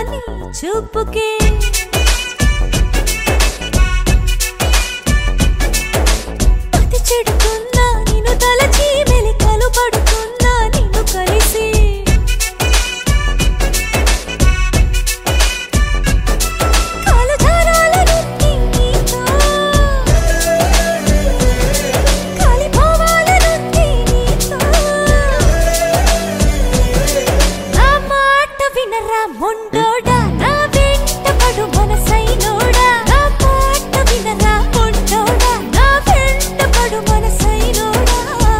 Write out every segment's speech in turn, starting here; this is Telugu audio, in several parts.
నీ చూపుకే అతి చెడుతున్నా నిన్ను తలచి మెలికలు పడుతున్నా నిన్ను కలిసి మొండోడా నా వెంట పడు మనసైనోడా నా మాట వినరా మొండోడా నా వెంట పడు మనసైనోడా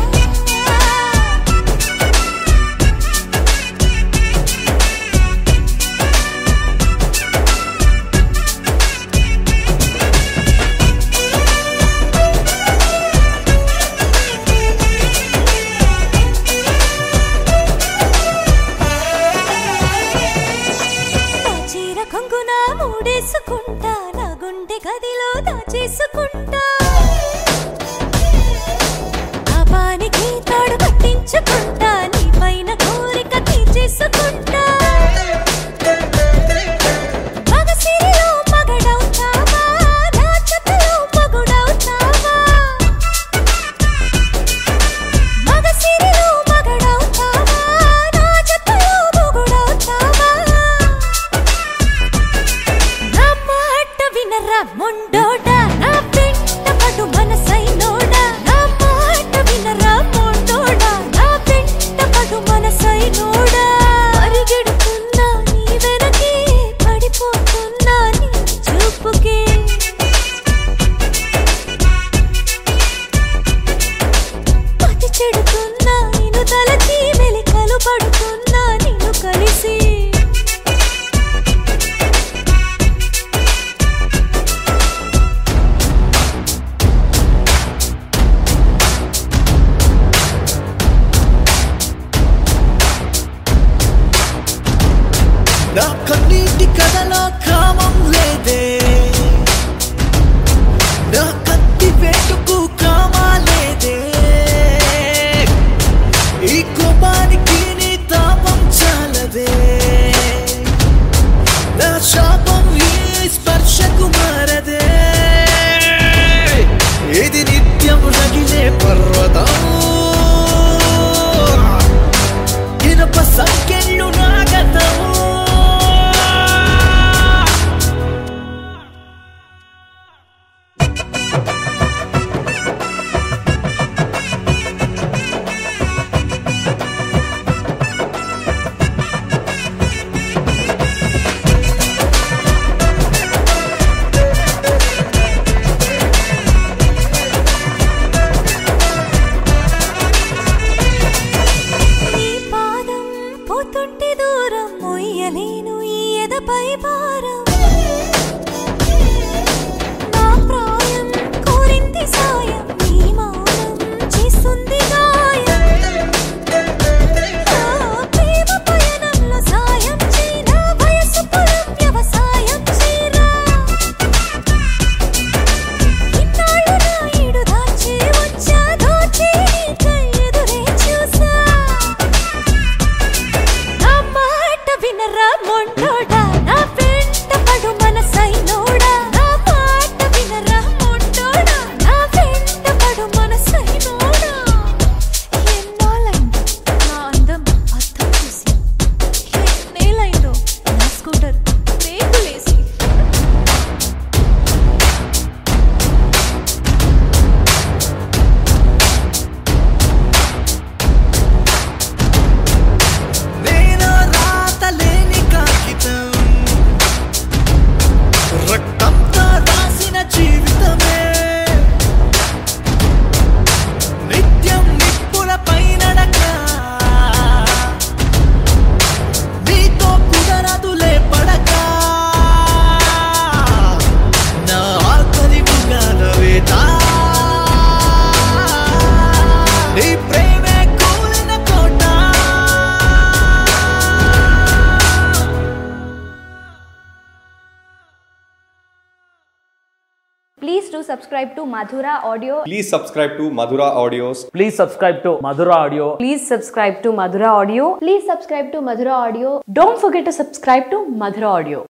కొంగున మూడేసుకుంటా నా గుండె గదిలో దాచేసుకుంటా పాపానికి తాడు కట్టించుకుంటా నీ పైన కోరిక తీర్చేసుకుంటా మగసిరిలో మగడవుతావా నా జతలో మగుడవుతావా మగసిరిలో మగడవుతావా నా జతలో మగుడవుతావా మొండోడా నా వెంట పడు మనసైనోడా నా మాట వినరా మొండోడా నా వెంట పడు మనసైనోడా పరిగెడుతున్నా నీ వెనకే పడిపోతున్నా నీ చూపుకే అతి చెడుతున్నా నిన్ను తలచి మెలికలు పడుతున్నా నిన్ను కలిసి నా కన్నీటి కథలో కామం లేదే నా కత్తి వేటుకు కామా లేదే ఈ కోపానికి నీ తాపం చాలదే నా శాపం ఈ స్పర్శకు మారదే ఇది నిత్యం రగిలే పర్వతం ఇనప సంఖ్యలు నాగతం పోతుంటే దూరం మొయ్యలేను ఈ ఎదపై భారం నా ప్రాయం కోరింది సాయం నీ మౌనం చేస్తుంది గాయం ప్రేమ పయనంలో సాయం చేయనా వయసు పొలం వ్యవసాయం చేయనా ఇన్నాళ్ళు నా ఈడు దాచి వచ్చా దోచి నీకై ఎదురే చూసా వినరా మొండోడా నా వెంట పడు మనసైనోడా నా మాట వినరా మొండోడా నా వెంట do subscribe to Madhura Audio. Please subscribe to Madhura Audios. Please subscribe to Madhura Audio. Please subscribe to Madhura Audio. Please subscribe to Madhura Audio. Don't forget to subscribe to Madhura Audio.